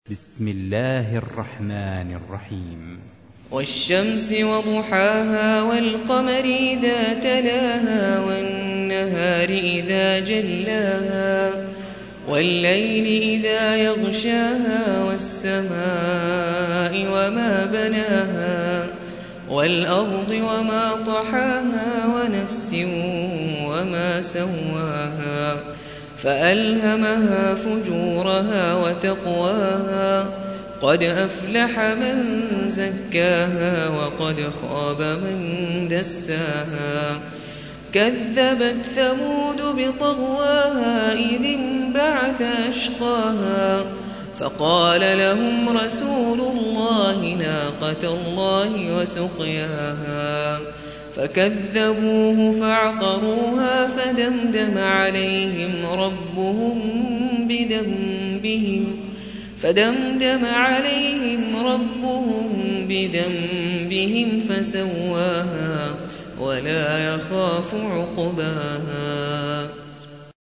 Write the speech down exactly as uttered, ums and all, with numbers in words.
بسم الله الرحمن الرحيم. والشمس وضحاها والقمر إذا تلاها والنهار إذا جلاها والليل إذا يغشاها والسماء وما بناها والأرض وما طحاها ونفس وما سواها فألهمها فجورها وتقواها قد أفلح من زكاها وقد خاب من دساها كذبت ثمود بطغواها إذ انبعث أشقاها فقال لهم رسول الله ناقة الله وسقياها فكذبوه فعقروها فدمدم عليهم ربهم بذنبهم فدمدم عليهم ربهم بذنبهم فسواها ولا يخاف عقباها.